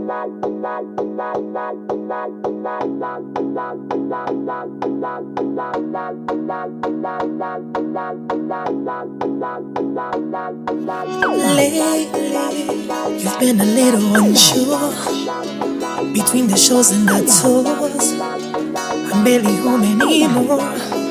Lately, you've been a little unsure between the shows and the tours. I'm barely home anymore.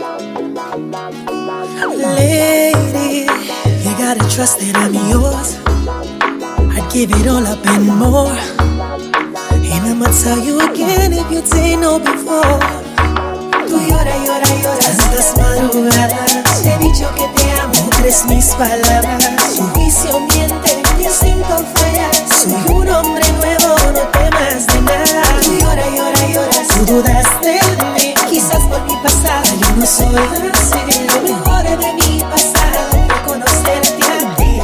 Lady, you gotta trust that I'm yours. I'd give it all up and more. And I'ma tell you again if you didn't know before. Tú llora, llora, lloras tantas madrugadas. Te he dicho que te amo, crees mis palabras. Tu vicio miente, mi instinto falla. Soy un hombre nuevo, no temas de nada. Tú llora, llora, lloras. Tú dudas de mí, quizás por mi pasado. Yo no soy así. Lo mejor de mi pasado fue conocerte a ti.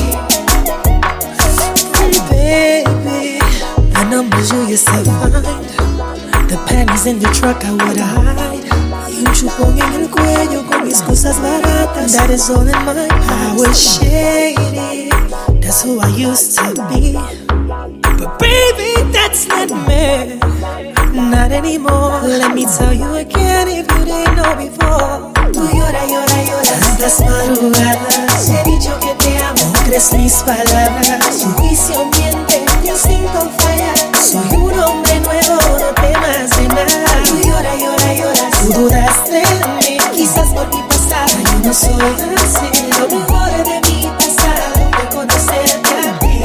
Baby, the numbers you used to find, the panties in the truck I would hide. Y un chupón en el cuello con mis cosas baratas. That is all in my past. I was shady, that's who I used to be. But baby, that's not me, not anymore. Let me tell you again if you didn't know before. Tú llora, llora, lloras tantas madrugadas. Te he dicho que te amo, crees mis palabras. Tu vicio miente, mi instinto falla. Soy un hombre nuevo, no temas de nada. Tú llora, llora, lloras. Tú dudas de mí, quizás por mi pasado. Yo no soy así. Lo mejor de mi pasado fue conocerte a ti.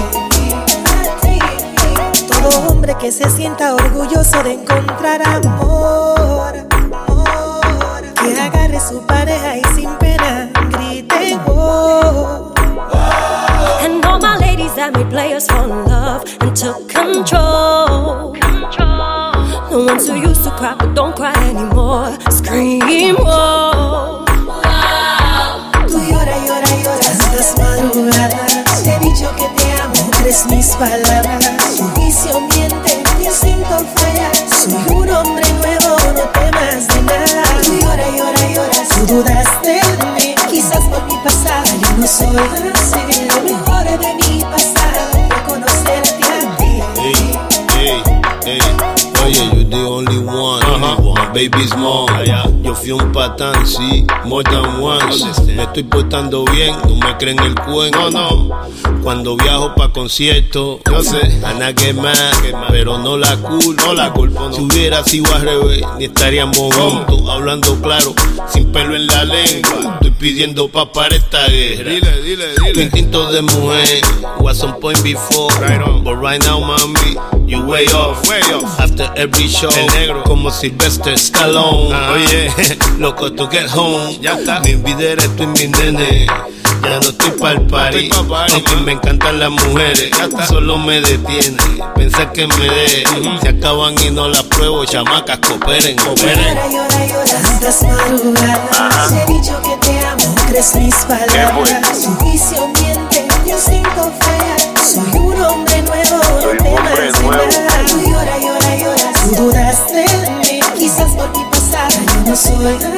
Todo hombre que se sienta orgulloso de encontrar amor, que agarre su pareja y sin pena grite oh. And all my ladies that made players fall in love and took control. The ones who used to cry but don't cry anymore. Scream oh. Tú llora, llora, lloras tantas madrugadas. Te he dicho que te amo, crees mis palabras. Tu vicio miente, mi instinto falla. Soy un hombre nuevo, no temas de nada. Tú llora, llora, lloras. Tú dudas de mí, quizás por mi pasado. Yo no soy así. Lo mejor de mi pasado fue conocerte a ti. Hey, hey, hey. Oye, you're the only one. My baby's mom. Yo fui un patán, sí, more than once. Me estoy portando bien, no me creen el cuento. No. Cuando viajo pa' conciertos, yo sé, Ana que más, pero no la culpo, no. Si hubiera sido al revés, ni estaríamos juntos, hablando claro, sin pelo en la lengua. Estoy pidiendo paz para esta guerra. Dile. Tu instinto de mujer was on point before, but right now, mami, you way off. After every show, el negro como Sylvester Stallone. Oye, loco to get home. Ya está. Mi vida eres tú y mi nene. Ya no estoy pa'l party, aunque me encantan las mujeres. Solo me detiene pensar que me dé. Se acaban y no las pruebo, chamacas, cooperen. Llora, llora, lloras tantas madrugadas. Te he dicho que te amo, crees mis palabras. Tu vicio miente, mi instinto falla. Soy un hombre nuevo, no temas de nada. Tú llora, llora, lloras. Tú dudas de mí, quizás por mi pasado. Yo no soy